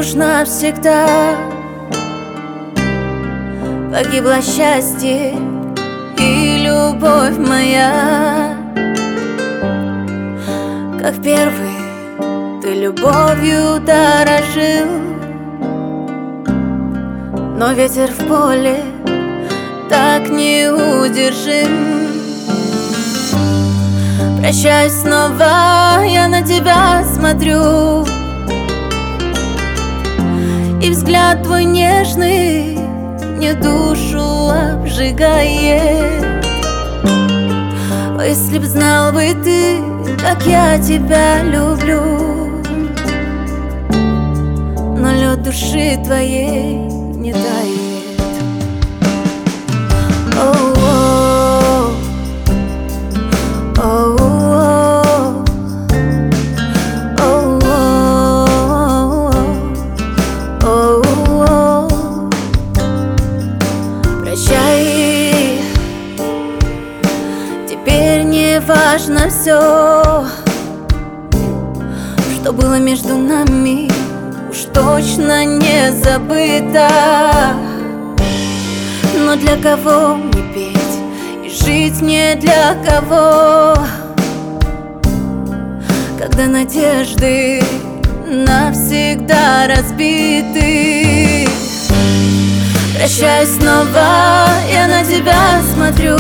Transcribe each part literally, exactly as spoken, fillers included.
уж навсегда погибло счастье и любовь моя. Как первый ты любовью дорожил, но ветер в поле так неудержим. Прощаюсь снова, я на тебя смотрю, и взгляд твой нежный мне душу обжигает. О, если б знал бы ты, как я тебя люблю, но лед души твоей не тает. Оу, оу, оу, оу, оу. Прощай, теперь не важно все, что было между нами, уж точно не забыто. Но для кого мне петь и жить не для кого, когда надежды навсегда разбиты? Прощаюсь снова, я на тебя смотрю,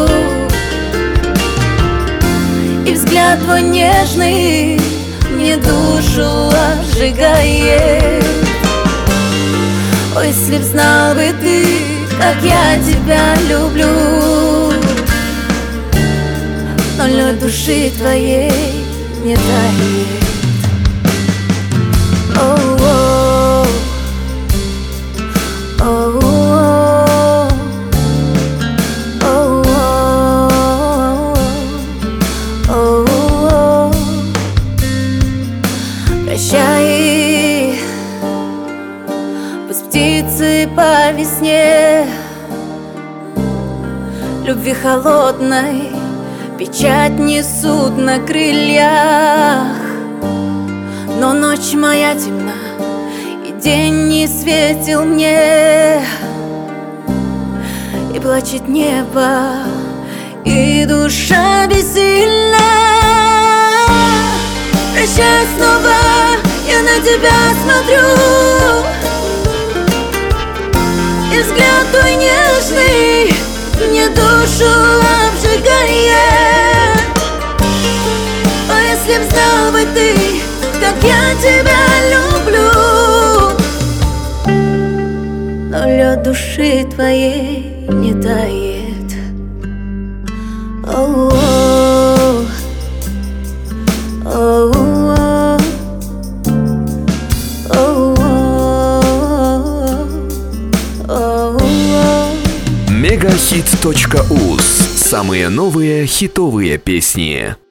и взгляд твой нежный мне душу обжигает. Ой, если б знал бы ты, как я тебя люблю, но лед души твоей не тает. Оу, оу, оу, оу, оу. Прощай, пусть птицы по весне любви холодной печать несут на крыльях, но ночь моя темна, и день не светил мне, и плачет небо, и душа бессильна. Прощай снова, я на тебя смотрю, и взгляд твой нежный мне душу обжигает. О, если б знал бы ты, как я тебя люблю, но лед души твоей не тает. Оу, оу, оу, оу, оу. Мегахит точка уз. Самые новые хитовые песни.